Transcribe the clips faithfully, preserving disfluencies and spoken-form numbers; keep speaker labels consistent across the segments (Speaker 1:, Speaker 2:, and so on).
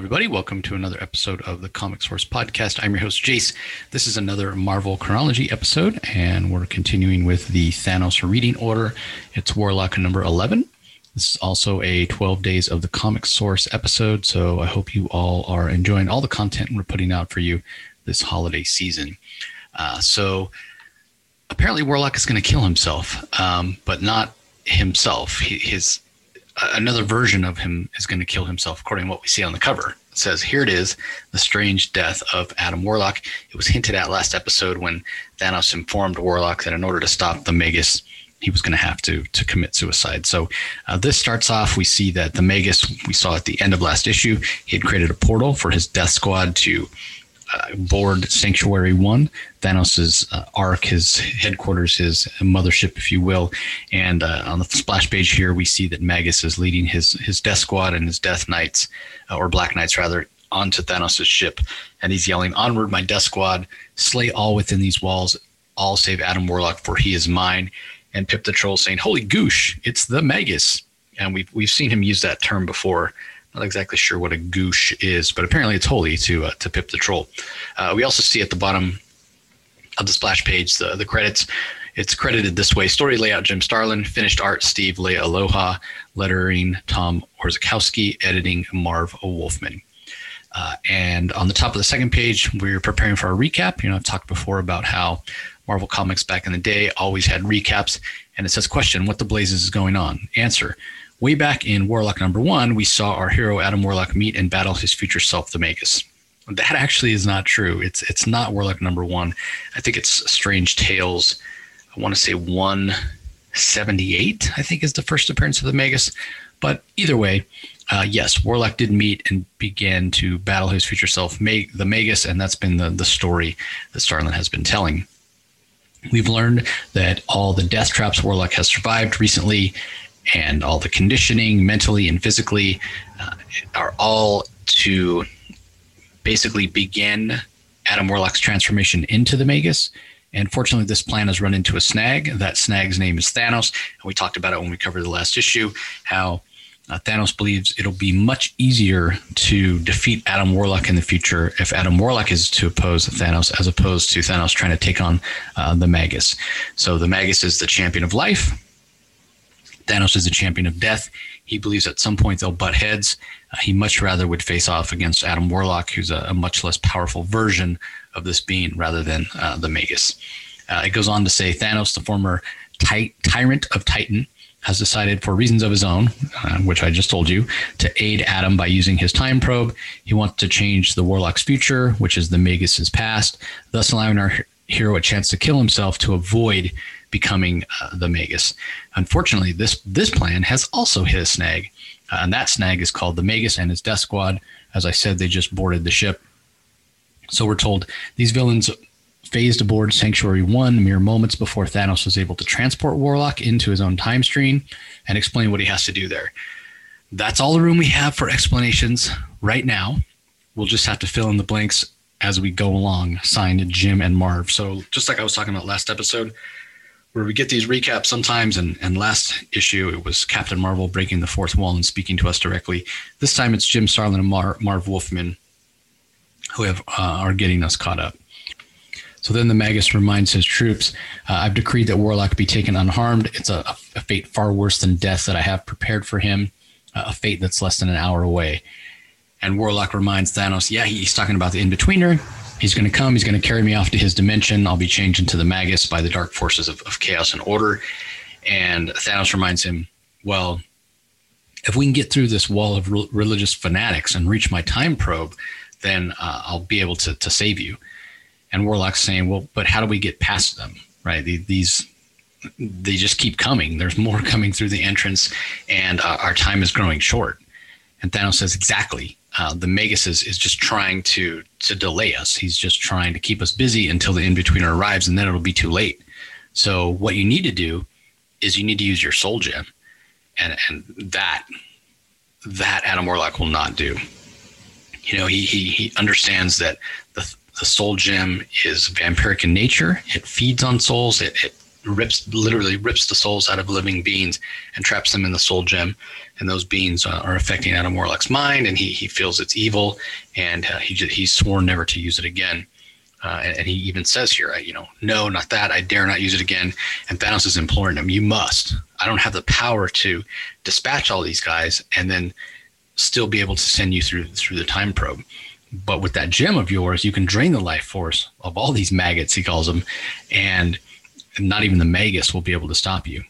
Speaker 1: everybody. Welcome to another episode of the Comic Source Podcast. I'm your host, Jace. This is another Marvel Chronology episode, and we're continuing with the Thanos reading order. It's Warlock number eleven. This is also a twelve Days of the Comic Source episode, so I hope you all are enjoying all the content we're putting out for you this holiday season. Uh, so apparently Warlock is going to kill himself, um, but not himself. He, his Another version of him is going to kill himself, according to what we see on the cover. It says, here it is, the strange death of Adam Warlock. It was hinted at last episode when Thanos informed Warlock that in order to stop the Magus, he was going to have to to commit suicide. So uh, this starts off, we see that the Magus, we saw at the end of last issue, he had created a portal for his death squad to uh, board Sanctuary One, Thanos's uh, arc, his headquarters, his mothership, if you will. And uh, on the splash page here, we see that Magus is leading his his death squad and his death knights, uh, or black knights rather, onto Thanos's ship. And he's yelling, "Onward, my death squad! Slay all within these walls, all save Adam Warlock, for he is mine." And Pip the Troll saying, "Holy goosh, it's the Magus." And we've we've seen him use that term before. Not exactly sure what a goosh is, but apparently it's holy to uh, to Pip the Troll. Uh, we also see at the bottom of the splash page the, the credits. It's credited this way: story layout Jim Starlin, finished art Steve Leia Aloha, lettering Tom Orzechowski, editing Marv Wolfman. Uh, and on the top of the second page, we're preparing for our recap. You know, I've talked before about how Marvel Comics back in the day always had recaps, and it says, question, what the blazes is going on? Answer, way back in Warlock number one, we saw our hero Adam Warlock meet and battle his future self, the Magus. That actually is not true. It's it's not Warlock number one. I think it's Strange Tales. I want to say one seventy-eight, I think, is the first appearance of the Magus. But either way, uh, yes, Warlock did meet and began to battle his future self, Mag- the Magus, and that's been the, the story that Starlin has been telling. We've learned that all the death traps Warlock has survived recently, and all the conditioning, mentally and physically, uh, are all to basically begin Adam Warlock's transformation into the Magus. And fortunately, this plan has run into a snag. That snag's name is Thanos. And we talked about it when we covered the last issue, how uh, Thanos believes it'll be much easier to defeat Adam Warlock in the future if Adam Warlock is to oppose Thanos, as opposed to Thanos trying to take on uh, the Magus. So the Magus is the champion of life. Thanos is the champion of death. He believes at some point they'll butt heads. Uh, he much rather would face off against Adam Warlock, who's a, a much less powerful version of this being rather than uh, the Magus. Uh, it goes on to say Thanos, the former ty- tyrant of Titan, has decided for reasons of his own, uh, which I just told you, to aid Adam by using his time probe. He wants to change the Warlock's future, which is the Magus's past, thus allowing our hero a chance to kill himself to avoid becoming uh, the Magus. Unfortunately, this this plan has also hit a snag, uh, and that snag is called the Magus and his death squad. As I said, they just boarded the ship. So we're told these villains phased aboard Sanctuary One mere moments before Thanos was able to transport Warlock into his own time stream and explain what he has to do there. That's all the room we have for explanations right now. We'll just have to fill in the blanks as we go along. Signed, Jim and Marv. So just like I was talking about last episode, where we get these recaps sometimes, and, and last issue, it was Captain Marvel breaking the fourth wall and speaking to us directly. This time it's Jim Starlin and Mar- Marv Wolfman who have uh, are getting us caught up. So then the Magus reminds his troops, uh, I've decreed that Warlock be taken unharmed. It's a, a fate far worse than death that I have prepared for him, uh, a fate that's less than an hour away. And Warlock reminds Thanos, yeah, he's talking about the in-betweener. He's going to come. He's going to carry me off to his dimension. I'll be changed into the Magus by the dark forces of, of chaos and order. And Thanos reminds him, well, if we can get through this wall of re- religious fanatics and reach my time probe, then uh, I'll be able to, to save you. And Warlock's saying, well, but how do we get past them, right? The, these, they just keep coming. There's more coming through the entrance, and uh, our time is growing short. And Thanos says, exactly. Uh, the Magus is, is just trying to to delay us. He's just trying to keep us busy until the in-betweener arrives, and then it'll be too late. So what you need to do is you need to use your soul gem. And and that, that Adam Warlock will not do. You know, he he, he understands that the the soul gem is vampiric in nature. It feeds on souls. It, it rips, literally rips the souls out of living beings and traps them in the soul gem. And those beings uh, are affecting Adam Warlock's mind, and he he feels it's evil, and uh, he just, he's sworn never to use it again. Uh, and, and he even says here, I, you know, no, not that. I dare not use it again. And Thanos is imploring him, you must. I don't have the power to dispatch all these guys and then still be able to send you through through the time probe. But with that gem of yours, you can drain the life force of all these maggots, he calls them, and not even the Magus will be able to stop you.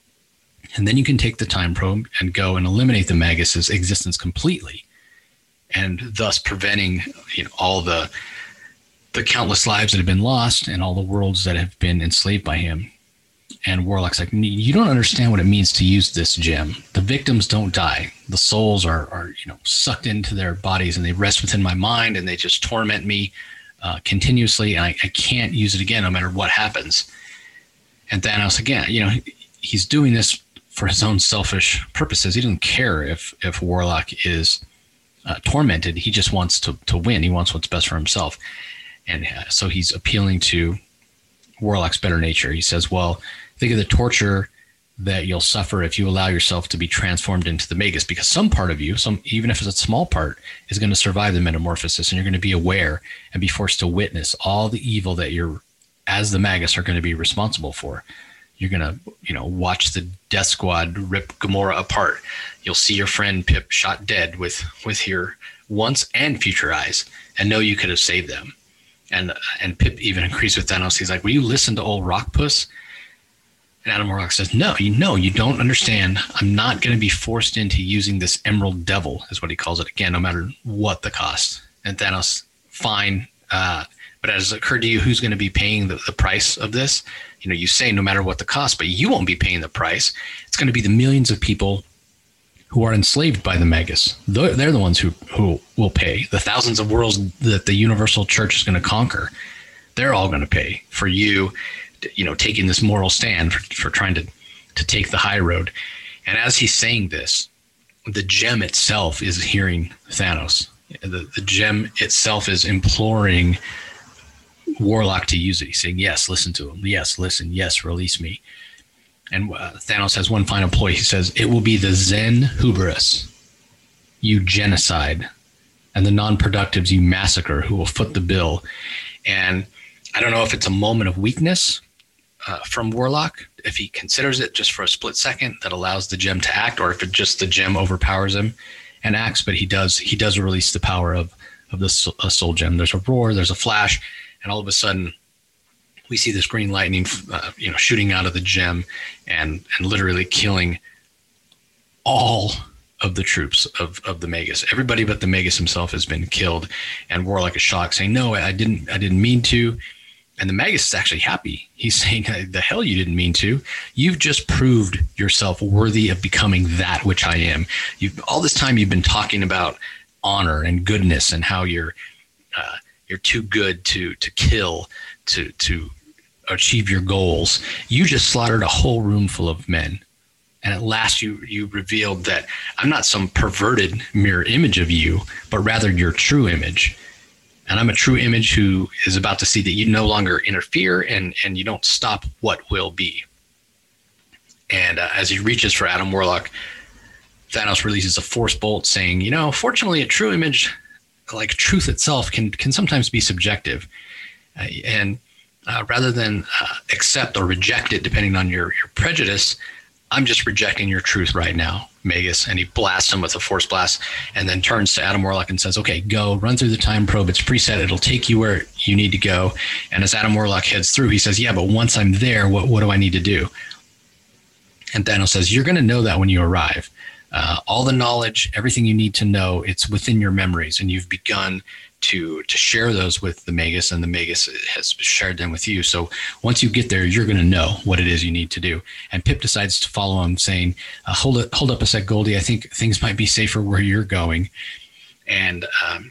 Speaker 1: And then you can take the time probe and go and eliminate the Magus's existence completely, and thus preventing, you know, all the the countless lives that have been lost and all the worlds that have been enslaved by him. And Warlock's like, you don't understand what it means to use this gem. The victims don't die. The souls are, are you know, sucked into their bodies, and they rest within my mind, and they just torment me uh, continuously. And I, I can't use it again, no matter what happens. And Thanos, again, you know, he, he's doing this for his own selfish purposes. He doesn't care if, if Warlock is uh, tormented. He just wants to, to win. He wants what's best for himself. And uh, so he's appealing to Warlock's better nature. He says, well, think of the torture that you'll suffer if you allow yourself to be transformed into the Magus, because some part of you, some even if it's a small part, is going to survive the metamorphosis, and you're going to be aware and be forced to witness all the evil that you're, as the Magus, are going to be responsible for. You're going to, you know, watch the Death Squad rip Gamora apart. You'll see your friend Pip shot dead with with your once and future eyes, and know you could have saved them. And and Pip even agrees with Thanos. He's like, will you listen to old Rockpuss? And Adam Warlock says, no, you know, you don't understand. I'm not going to be forced into using this Emerald Devil, is what he calls it, again, no matter what the cost. And Thanos, fine. Uh, but has it occurred to you who's going to be paying the, the price of this? You know, you say no matter what the cost, but you won't be paying the price. It's going to be the millions of people who are enslaved by the Magus. They're, they're the ones who, who will pay. The thousands of worlds that the Universal Church is going to conquer, they're all going to pay for you, you know, taking this moral stand for, for trying to, to take the high road. And as he's saying this, the gem itself is hearing Thanos. The, the gem itself is imploring Warlock to use it. He's saying, yes, listen to him. Yes, listen. Yes, release me. And uh, Thanos has one final ploy. He says, it will be the Zen hubris, you genocide, and the non-productives you massacre who will foot the bill. And I don't know if it's a moment of weakness uh, from Warlock, if he considers it just for a split second that allows the gem to act, or if it just the gem overpowers him and acts. But he does he does release the power of of the soul, uh, soul gem. There's a roar, there's a flash, and all of a sudden we see this green lightning, uh, you know, shooting out of the gem and and literally killing all of the troops of, of the Magus. Everybody but the Magus himself has been killed, and Warlock is shocked, saying, "No, I didn't. I didn't mean to." And the Magus is actually happy. He's saying, "The hell you didn't mean to. You've just proved yourself worthy of becoming that which I am. You've all this time you've been talking about honor and goodness and how you're uh, you're too good to to kill, to to achieve your goals. You just slaughtered a whole room full of men. And at last you you revealed that I'm not some perverted mirror image of you, but rather your true image. And I'm a true image who is about to see that you no longer interfere and, and you don't stop what will be." And uh, as he reaches for Adam Warlock, Thanos releases a force bolt saying, you know, fortunately a true image, like truth itself, can, can sometimes be subjective. Uh, and uh, rather than uh, accept or reject it, depending on your, your prejudice, I'm just rejecting your truth right now, Magus. And he blasts him with a force blast and then turns to Adam Warlock and says, okay, go run through the time probe. It's preset. It'll take you where you need to go. And as Adam Warlock heads through, he says, yeah, but once I'm there, what, what do I need to do? And Thanos says, you're going to know that when you arrive. Uh, all the knowledge, everything you need to know, it's within your memories. And you've begun to to share those with the Magus, and the Magus has shared them with you. So once you get there, you're going to know what it is you need to do. And Pip decides to follow him, saying, uh, hold it, hold up a sec, Goldie. I think things might be safer where you're going. And um,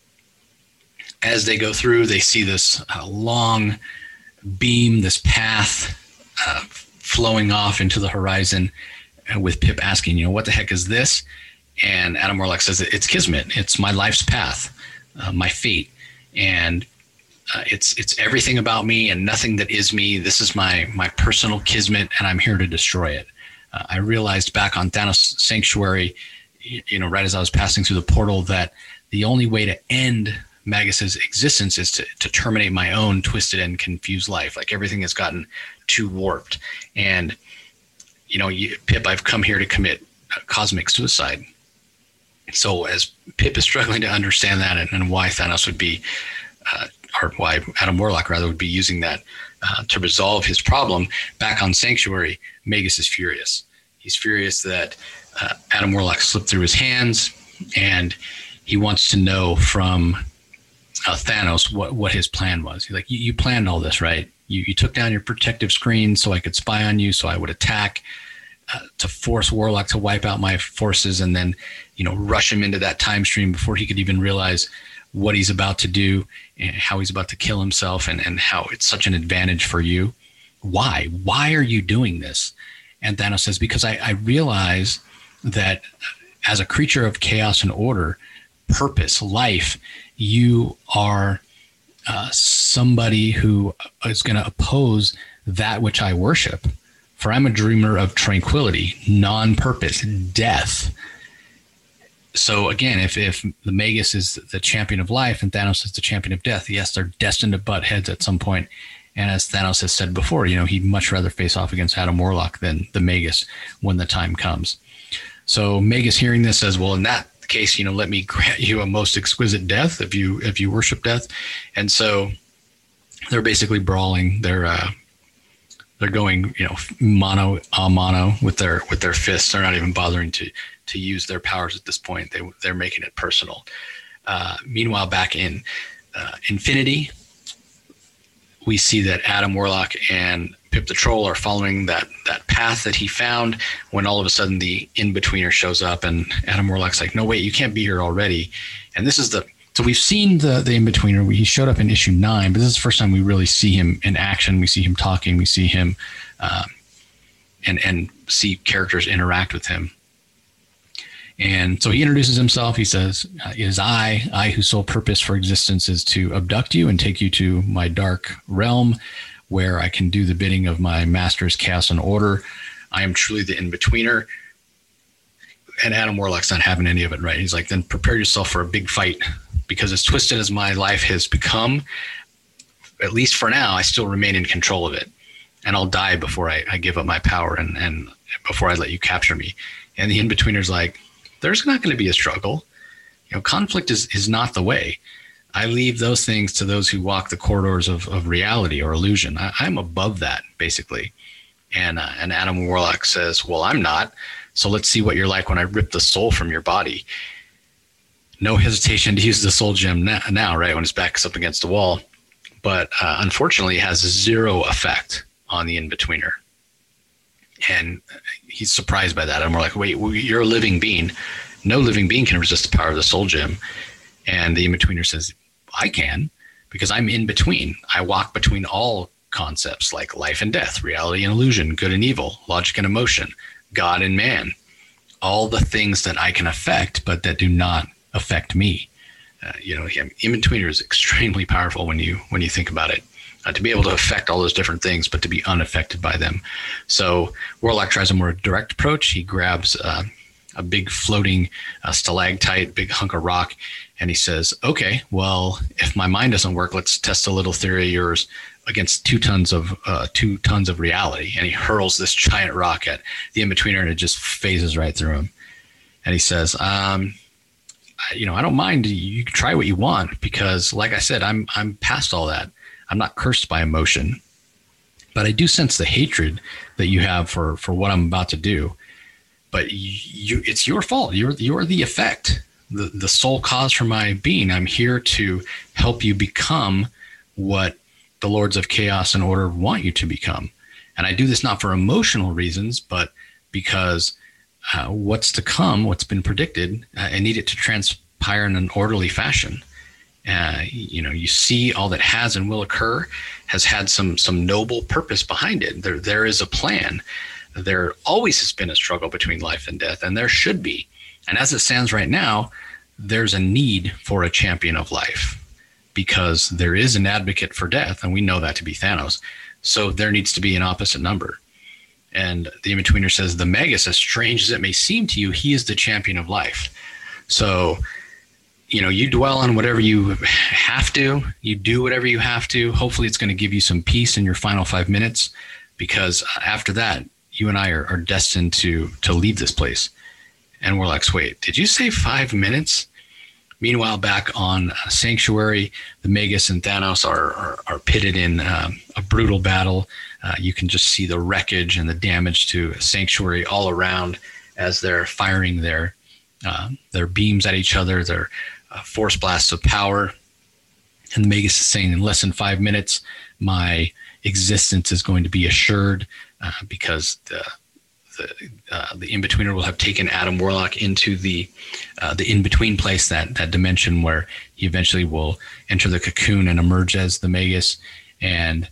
Speaker 1: as they go through, they see this uh, long beam, this path uh, flowing off into the horizon, uh, with Pip asking, you know, what the heck is this? And Adam Warlock says, it's Kismet. It's my life's path. Uh, my fate. And Uh, it's it's everything about me and nothing that is me. This is my my personal kismet, and I'm here to destroy it. Uh, I realized back on Thanos Sanctuary, you, you know, right as I was passing through the portal, that the only way to end Magus's existence is to, to terminate my own twisted and confused life. Like everything has gotten too warped. And, you know, you, Pip, I've come here to commit cosmic suicide. So as Pip is struggling to understand that and, and why Thanos would be, uh, or why Adam Warlock rather would be using that uh, to resolve his problem, back on Sanctuary, Magus is furious. He's furious that uh, Adam Warlock slipped through his hands, and he wants to know from uh, Thanos what, what his plan was. He's like, you, you planned all this, right? You, you took down your protective screen so I could spy on you, so I would attack uh, to force Warlock to wipe out my forces, and then, you know, rush him into that time stream before he could even realize what he's about to do and how he's about to kill himself, and, and how it's such an advantage for you. Why? Why are you doing this? And Thanos says, because I, I realize that as a creature of chaos and order, purpose, life, you are uh, somebody who is going to oppose that which I worship. For I'm a dreamer of tranquility, non-purpose, death. So again, if, if the Magus is the champion of life and Thanos is the champion of death, yes, they're destined to butt heads at some point. And as Thanos has said before, you know, he'd much rather face off against Adam Warlock than the Magus when the time comes. So Magus, hearing this, says, well, in that case, you know, let me grant you a most exquisite death if you if you worship death. And so they're basically brawling. They're uh, they're going, you know, mano a mano with their with their fists. They're not even bothering to to use their powers at this point. They they're making it personal. Uh, meanwhile, back in uh, Infinity, we see that Adam Warlock and Pip the Troll are following that that path that he found, when all of a sudden the in-betweener shows up, and Adam Warlock's like, no, wait, you can't be here already. And this is the, so we've seen the, the in-betweener. He showed up in issue nine, but this is the first time we really see him in action. We see him talking. We see him uh, and, and see characters interact with him. And so he introduces himself. He says, it is I, I whose sole purpose for existence is to abduct you and take you to my dark realm, where I can do the bidding of my master's chaos and order. I am truly the in-betweener. And Adam Warlock's not having any of it, right? He's like, then prepare yourself for a big fight, because as twisted as my life has become, at least for now, I still remain in control of it. And I'll die before I, I give up my power, and, and before I let you capture me. And the in-betweener's like, there's not going to be a struggle. You know, conflict is, is not the way. I leave those things to those who walk the corridors of, of reality or illusion. I, I'm above that, basically. And uh, and Adam Warlock says, well, I'm not. So let's see what you're like when I rip the soul from your body. No hesitation to use the soul gem now, now right, when his back is up against the wall. But uh, unfortunately, it has zero effect on the in-betweener. And he's surprised by that. And we're like, wait, you're a living being. No living being can resist the power of the soul gem. And the in-betweener says, I can, because I'm in between. I walk between all concepts like life and death, reality and illusion, good and evil, logic and emotion, God and man, all the things that I can affect, but that do not affect me. Uh, you know, in-betweener is extremely powerful when you when you think about it. Uh, to be able to affect all those different things, but to be unaffected by them. So Warlock tries a more direct approach. He grabs uh, a big floating uh, stalactite, big hunk of rock, and he says, okay, well, if my mind doesn't work, let's test a little theory of yours against two tons of uh, two tons of reality. And he hurls this giant rock at the in-betweener, and it just phases right through him. And he says, um, I, you know, I don't mind. You can try what you want, because like I said, I'm I'm past all that. I'm not cursed by emotion, but I do sense the hatred that you have for, for what I'm about to do. But you, it's your fault. You're, you're the effect, the, the sole cause for my being. I'm here to help you become what the Lords of Chaos and Order want you to become. And I do this not for emotional reasons, but because uh, what's to come, what's been predicted, uh, I need it to transpire in an orderly fashion. Uh, you know, you see all that has and will occur has had some some noble purpose behind it. There there is a plan. There always has been a struggle between life and death, and there should be. And as it stands right now, there's a need for a champion of life. because there is an advocate for death, and we know that to be Thanos. So there needs to be an opposite number. And the In-Betweener says, the Magus, as strange as it may seem to you, he is the champion of life. So, you know, you dwell on whatever you have to, you do whatever you have to. Hopefully it's going to give you some peace in your final five minutes, because after that, you and I are, are destined to, to leave this place. And we're like, wait, did you say five minutes? Meanwhile, back on Sanctuary, the Magus and Thanos are are, are pitted in um, a brutal battle. Uh, you can just see the wreckage and the damage to Sanctuary all around as they're firing their uh, their beams at each other, their uh, force blasts of power. And the Magus is saying, in less than five minutes, my existence is going to be assured uh, because the The, uh, the In-Betweener will have taken Adam Warlock into the uh, the in-between place, that that dimension where he eventually will enter the cocoon and emerge as the Magus. And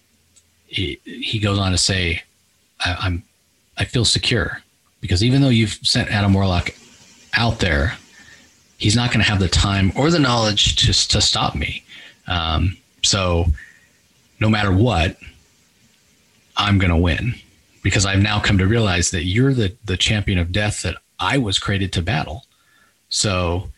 Speaker 1: he he goes on to say, I, I'm I feel secure, because even though you've sent Adam Warlock out there, he's not going to have the time or the knowledge to to stop me. Um, so no matter what, I'm going to win. Because I've now come to realize that you're the, the champion of death that I was created to battle. So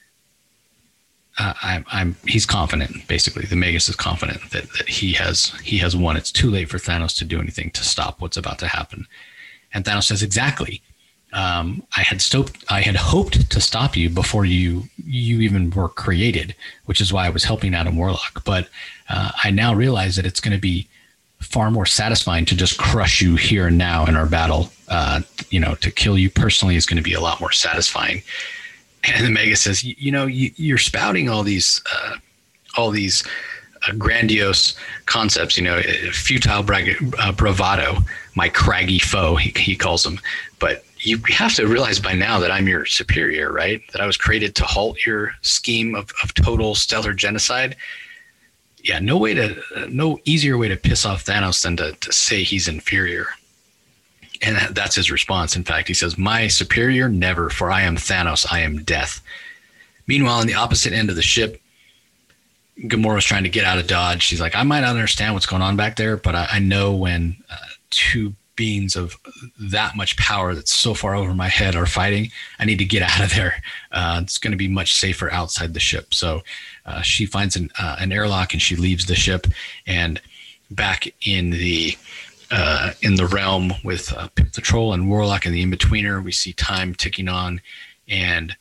Speaker 1: uh, I'm, I'm, he's confident, basically. The Magus is confident that, that he has, he has won. It's too late for Thanos to do anything to stop what's about to happen. And Thanos says, exactly. Um, I had stoped, I had hoped to stop you before you, you even were created, which is why I was helping Adam Warlock. But uh, I now realize that it's going to be far more satisfying to just crush you here and now in our battle. Uh, you know, to kill you personally is going to be a lot more satisfying. And the Magus says, you, you know, you, you're spouting all these, uh, all these uh, grandiose concepts, you know, futile bra- uh, bravado, my craggy foe, he, he calls them. But you have to realize by now that I'm your superior, right? That I was created to halt your scheme of, of total stellar genocide. Yeah, no way to, no easier way to piss off Thanos than to, to say he's inferior. And that, that's his response. In fact, he says, my superior, never, for I am Thanos, I am death. Meanwhile, on the opposite end of the ship, Gamora's trying to get out of Dodge. She's like, I might not understand what's going on back there, but I, I know when uh, two beings of that much power that's so far over my head are fighting, I need to get out of there. Uh, it's going to be much safer outside the ship. So uh, she finds an, uh, an airlock and she leaves the ship. And back in the uh, in the realm with uh, Pip the Troll and Warlock and the In-Betweener, we see time ticking on. And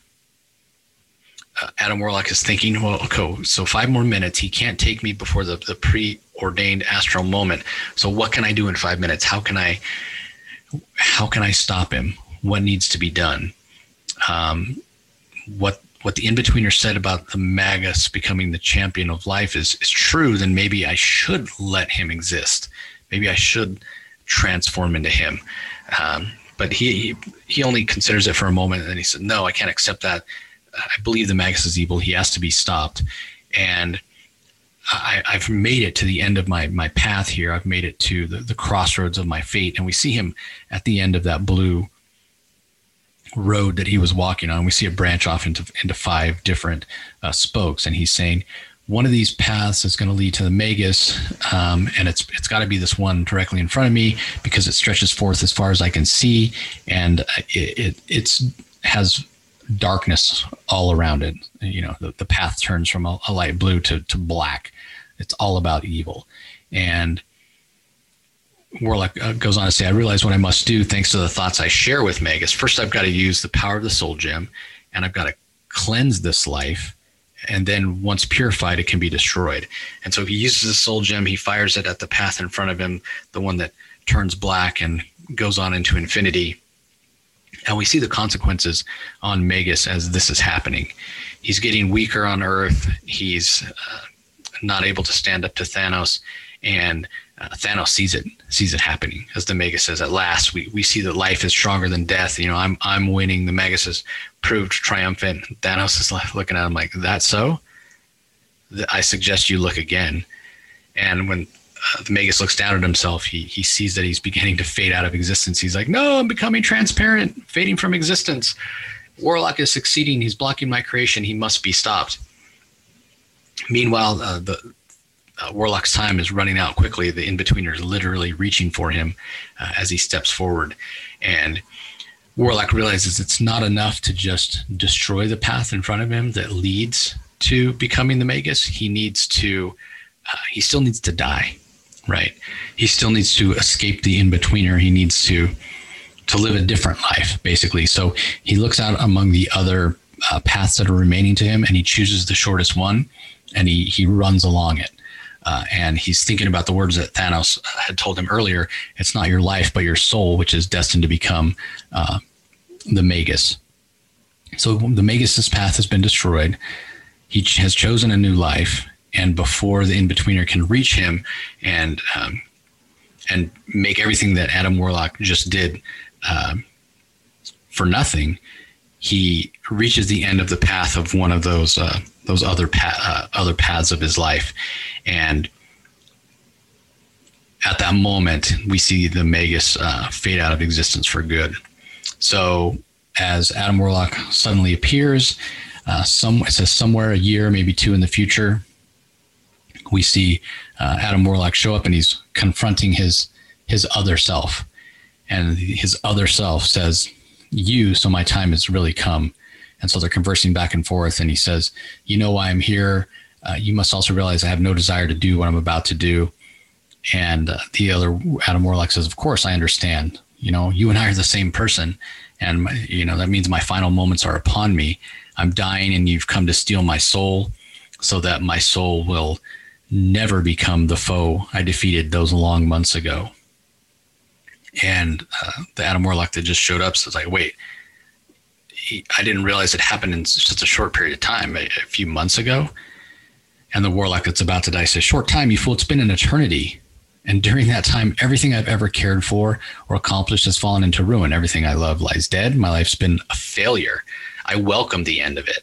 Speaker 1: uh, Adam Warlock is thinking, well, okay, so five more minutes. He can't take me before the, the preordained astral moment. So what can I do in five minutes? How can I, how can I stop him? What needs to be done? Um, what, what the In-Betweener said about the Magus becoming the champion of life is, is true, then maybe I should let him exist. Maybe I should transform into him. Um, but he, he, he only considers it for a moment. And then he said, no, I can't accept that. I believe the Magus is evil. He has to be stopped. And I, I've made it to the end of my, my path here. I've made it to the, the crossroads of my fate. And we see him at the end of that blue road that he was walking on. We see it branch off into, into five different uh, spokes. And he's saying, one of these paths is going to lead to the Magus. Um, and it's, it's got to be this one directly in front of me, because it stretches forth as far as I can see. And it, it it's has darkness all around it. You know, the, the path turns from a, a light blue to, to black. It's all about evil. And Warlock uh, goes on to say, I realize what I must do thanks to the thoughts I share with Magus. First, I've got to use the power of the soul gem, and I've got to cleanse this life. And then once purified, it can be destroyed. And so he uses the soul gem. He fires it at the path in front of him, the one that turns black and goes on into infinity. And we see the consequences on Magus as this is happening. He's getting weaker on Earth. He's uh, not able to stand up to Thanos. And uh, Thanos sees it, sees it happening. As the Magus says, at last, we, we see that life is stronger than death. You know, I'm I'm winning. The Magus has proved triumphant. Thanos is looking at him like, that's so? I suggest you look again. And when uh, the Magus looks down at himself, he he sees that he's beginning to fade out of existence. He's like, no, I'm becoming transparent, fading from existence. Warlock is succeeding. He's blocking my creation. He must be stopped. Meanwhile, uh, the uh, Warlock's time is running out quickly. The in-betweener is literally reaching for him uh, as he steps forward. And Warlock realizes it's not enough to just destroy the path in front of him that leads to becoming the Magus. He needs to, uh, he still needs to die, right? He still needs to escape the in-betweener. He needs to, to live a different life, basically. So he looks out among the other uh, paths that are remaining to him, and he chooses the shortest one, and he, he runs along it. Uh, and he's thinking about the words that Thanos had told him earlier. It's not your life, but your soul, which is destined to become uh, the Magus. So the Magus's path has been destroyed. He ch- has chosen a new life. And before the in-betweener can reach him and um, and make everything that Adam Warlock just did uh, for nothing, he reaches the end of the path of one of those uh, those other pa- uh, other paths of his life. And at that moment, we see the Magus uh, fade out of existence for good. So as Adam Warlock suddenly appears, uh, some, it says somewhere a year, maybe two in the future, we see uh, Adam Warlock show up, and he's confronting his his other self. And his other self says, "You, so my time has really come." And so they're conversing back and forth. And he says, "You know why I'm here. Uh, you must also realize I have no desire to do what I'm about to do." And uh, the other Adam Warlock says, "Of course, I understand. You know, you and I are the same person. And, my, you know, that means my final moments are upon me. I'm dying, and you've come to steal my soul so that my soul will never become the foe I defeated those long months ago." And uh, the Adam Warlock that just showed up says, like, wait, he, I didn't realize it happened in such a short period of time, a, a few months ago. And the Warlock that's about to die says, "Short time, you fool, it's been an eternity. And during that time, everything I've ever cared for or accomplished has fallen into ruin. Everything I love lies dead. My life's been a failure. I welcome the end of it."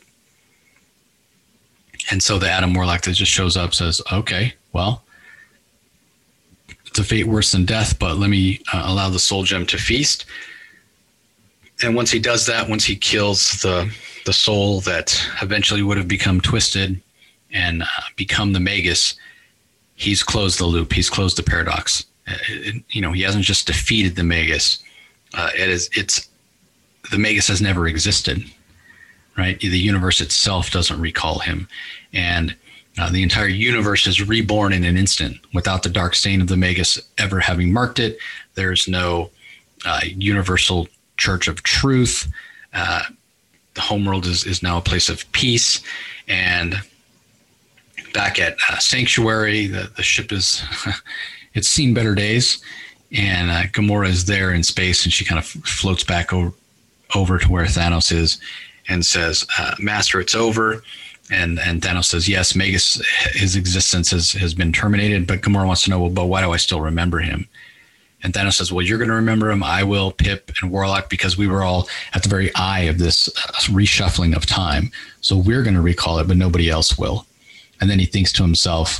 Speaker 1: And so the Adam Warlock that just shows up says, "Okay, well, it's a fate worse than death, but let me uh, allow the soul gem to feast." And once he does that, once he kills the the soul that eventually would have become twisted and uh, become the Magus, he's closed the loop. He's closed the paradox. It, it, you know, he hasn't just defeated the Magus. Uh, it is, it's, the Magus has never existed, right? The universe itself doesn't recall him. And uh, the entire universe is reborn in an instant without the dark stain of the Magus ever having marked it. There's no uh, universal church of truth. Uh, the homeworld is, is now a place of peace. And back at uh, Sanctuary, the, the ship is, it's seen better days. And uh, Gamora is there in space, and she kind of floats back over, over to where Thanos is and says, uh, "Master, it's over." And and Thanos says, "Yes, Magus, his existence has, has been terminated." But Gamora wants to know, well, but why do I still remember him? And Thanos says, "Well, you're going to remember him. I will, Pip and Warlock, because we were all at the very eye of this uh, reshuffling of time. So we're going to recall it, but nobody else will." And then he thinks to himself,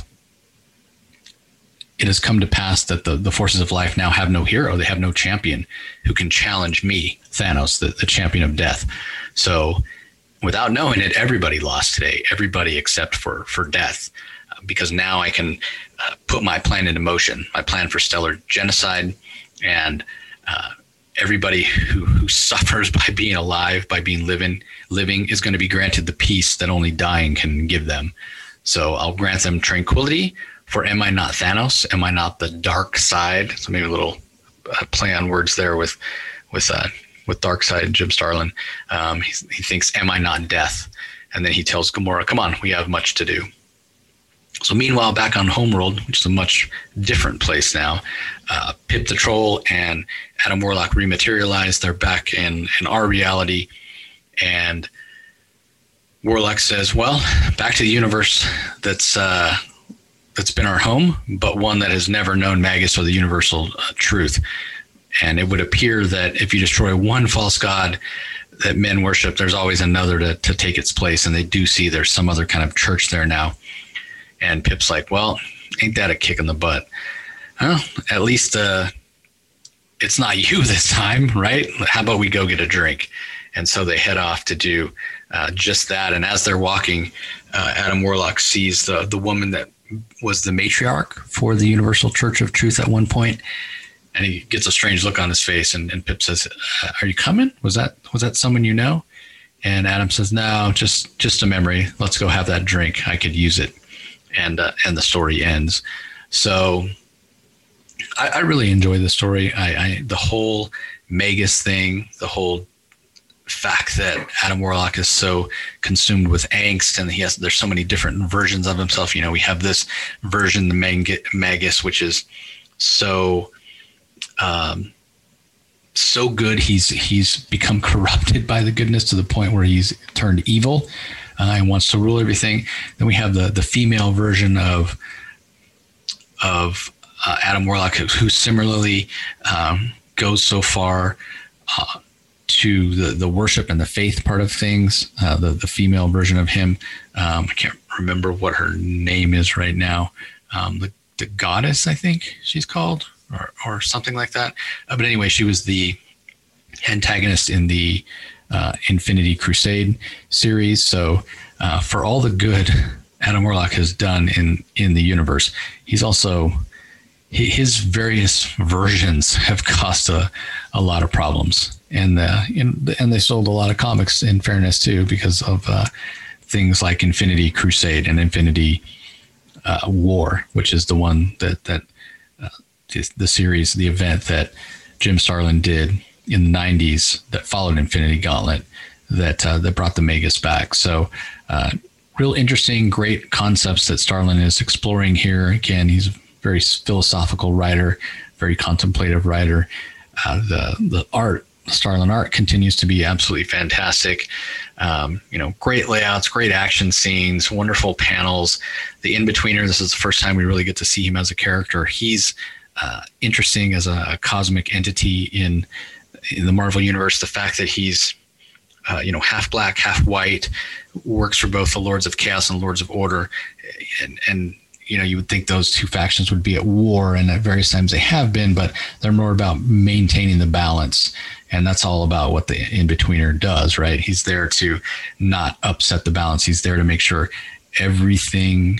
Speaker 1: it has come to pass that the, the forces of life now have no hero. They have no champion who can challenge me, Thanos, the, the champion of death. So without knowing it, everybody lost today, everybody except for, for death, uh, because now I can uh, put my plan into motion, my plan for stellar genocide. And uh, everybody who, who suffers by being alive, by being living, living is going to be granted the peace that only dying can give them. So I'll grant them tranquility. For am I not Thanos? Am I not the dark side? So maybe a little uh, play on words there with with uh, with dark side, Jim Starlin. Um, he, he thinks, am I not death? And then he tells Gamora, come on, we have much to do. So meanwhile, back on Homeworld, which is a much different place now, uh, Pip the Troll and Adam Warlock rematerialize. They're back in, in our reality. And Warlock says, well, back to the universe that's... Uh, that's been our home, but one that has never known Magus or the universal uh, truth. And it would appear that if you destroy one false god that men worship, there's always another to, to take its place. And they do see there's some other kind of church there now. And Pip's like, well, ain't that a kick in the butt? Well, at least uh, it's not you this time, right? How about we go get a drink? And so they head off to do uh, just that. And as they're walking, uh, Adam Warlock sees the the woman that was the matriarch for the Universal Church of Truth at one point. And he gets a strange look on his face, and, and Pip says, "Are you coming? Was that was that someone you know?" And Adam says, "No, just just a memory. Let's go have that drink. I could use it." And uh, and the story ends. So I, I really enjoy the story. I, I the whole Magus thing, the whole fact that Adam Warlock is so consumed with angst, and he has there's so many different versions of himself. You know, we have this version, the Mag- Magus, which is so. Um, so good he's he's become corrupted by the goodness to the point where he's turned evil uh, and wants to rule everything. Then we have the the female version of of uh, Adam Warlock, who, who similarly um, goes so far uh, to the the worship and the faith part of things. Uh, the the female version of him, um, I can't remember what her name is right now. Um, the the goddess, I think she's called. Or, or something like that. Uh, but anyway, she was the antagonist in the uh, Infinity Crusade series. So uh, for all the good Adam Warlock has done in, in the universe, he's also, his various versions have caused a, a lot of problems. And, uh, in, and they sold a lot of comics, in fairness, too, because of uh, things like Infinity Crusade and Infinity uh, War, which is the one that, that the series, the event that Jim Starlin did in the nineties that followed Infinity Gauntlet that uh, that brought the Magus back. So uh, real interesting, great concepts that Starlin is exploring here. Again, he's a very philosophical writer, very contemplative writer. Uh, the the art, Starlin art, continues to be absolutely fantastic. Um, you know, great layouts, great action scenes, wonderful panels. The In-Betweener, this is the first time we really get to see him as a character. He's Uh, interesting as a, a cosmic entity in in the Marvel universe. The fact that he's uh, you know half black, half white, works for both the Lords of Chaos and Lords of Order, and and you know you would think those two factions would be at war, and at various times they have been, but they're more about maintaining the balance, and that's all about what the In-Betweener does, right? He's there to not upset the balance. He's there to make sure everything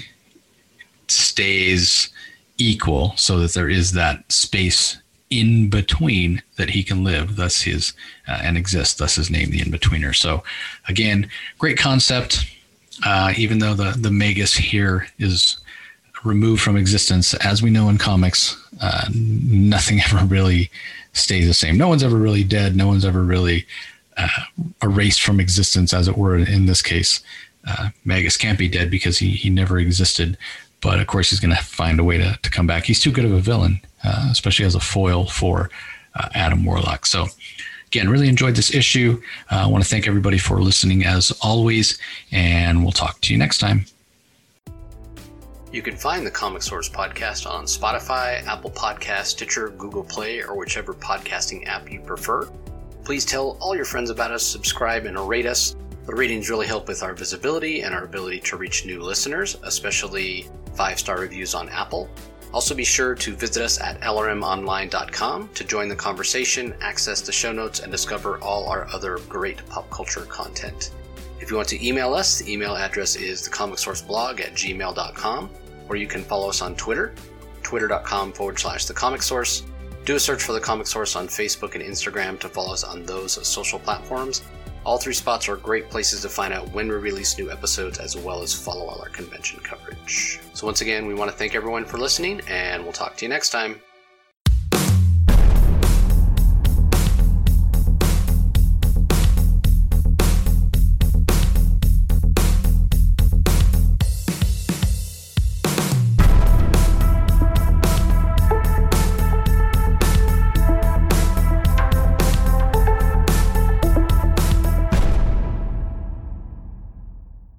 Speaker 1: stays equal, so that there is that space in between that he can live, thus his uh, and exist, thus his name, the In-Betweener. So again, great concept. Uh, even though the the Magus here is removed from existence, as we know in comics, uh, nothing ever really stays the same. No one's ever really dead. No one's ever really uh, erased from existence, as it were. In this case, uh, Magus can't be dead because he he never existed. But of course, he's going to find a way to, to come back. He's too good of a villain, uh, especially as a foil for uh, Adam Warlock. So again, really enjoyed this issue. Uh, I want to thank everybody for listening as always, and we'll talk to you next time. You can find the Comic Source podcast on Spotify, Apple Podcasts, Stitcher, Google Play, or whichever podcasting app you prefer. Please tell all your friends about us, subscribe, and rate us. The ratings really help with our visibility and our ability to reach new listeners, especially five-star reviews on Apple. Also be sure to visit us at L R M online dot com to join the conversation, access the show notes, and discover all our other great pop culture content. If you want to email us, the email address is thecomicsourceblog at gmail dot com, or you can follow us on Twitter, twitter.com forward slash thecomicsource. Do a search for The Comic Source on Facebook and Instagram to follow us on those social platforms. All three spots are great places to find out when we release new episodes, as well as follow all our convention coverage. So once again, we want to thank everyone for listening, and we'll talk to you next time.